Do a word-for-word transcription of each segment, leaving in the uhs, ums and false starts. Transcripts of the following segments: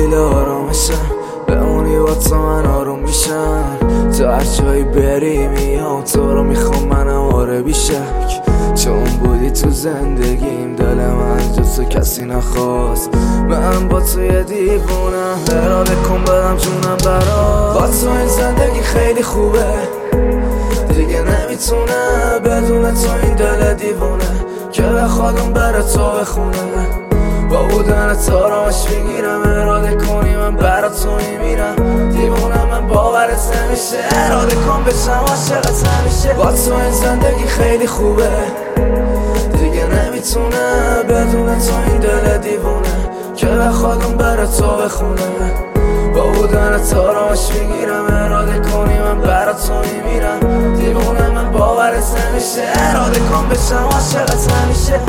دلیل آرامشم، بمونی با تو من آروم میشم. تو هر جایی بری میام تو رو میخوام، منم آره بیشک. چون بودی تو زندگیم، دل من جز تو کسی نخواست. من با تو یه دیوونم، اراده کن بدم جونم برات. با تو این زندگی خیلی خوبه، دیگه نمیتونه بدون تو این دل دیوونه که بخواد اون بره تو بخونه. با بودن تو آرامش میگیرم، اراده کنی من برا تو میمیرم. دیوونم من باورت نمیشه، اراده کن بشم عاشقت همیشه. با تو این زندگی خیلی خوبه، دیگه نمیتونه بدون تو این دل دیوونه که بخواد اون بره تو بخونه. با بودن تو آرامش میگیرم، اراده کنی من برا تو میمیرم. دیوونم من باورت نمیشه، اراده کن بشم عاشقت همیشه.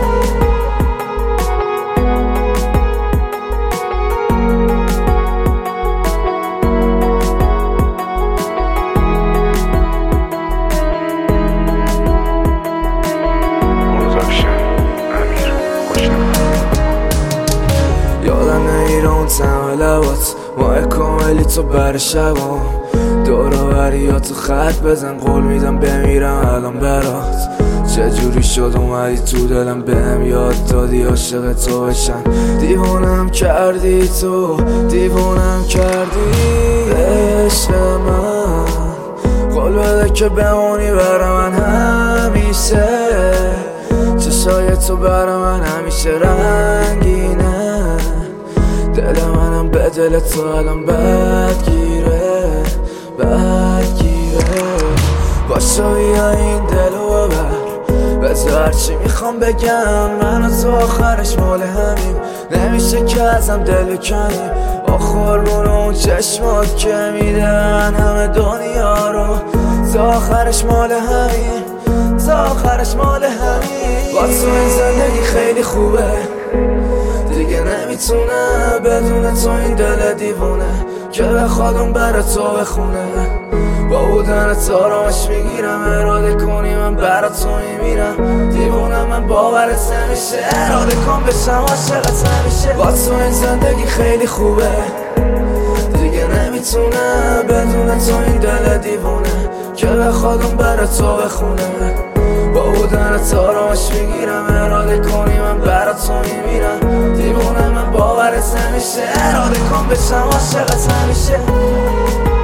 یادم نمیره اون تمه لبات، ماه کاملی تو بر شبام. دور و بریا تو خط بزن، قول میدم بمیرم الان برات. چجوری شد اومدی تو دلم، بهم یاد دادی عاشق تو بشم. دیوونم کردی تو، دیوونم کردی عشق من. قول بده که بمونی برا من همیشه، چشای تو برا من همیشه رنگینه. دل منم به دل تو الان بدگیره، بدگیره. باشو بیا این دلو ببر، بذار هرچی میخوام بگم. من و تو آخرش مال همیم، نمیشه که ازم دل کنیم. آخرمون اون چشمات که میدن همه دنیا رو، تا آخرش مال همین، تا آخرش مال همین. با تو این زندگی خیلی خوبه، دیگه نمیتونه بدون تو این دل دیوونه که بخواد اون بره تو بخونه. با بودن تو آرامش میگیرم، اراده کنی من برا تو میمیرم. دیوونم من باورت نمیشه، اراده کن بشم عاشقت همیشه. با تو این زندگی خیلی خوبه، دیگه نمیتونه بدون تو این دل دیوونه که بخواد اون بره تو بخونه. با بودن تو آرامش میگیرم، اراده کنی من برا تو میمیرم. دیوونم من باورت نمیشه، اراده کن بشم عاشقت همیشه.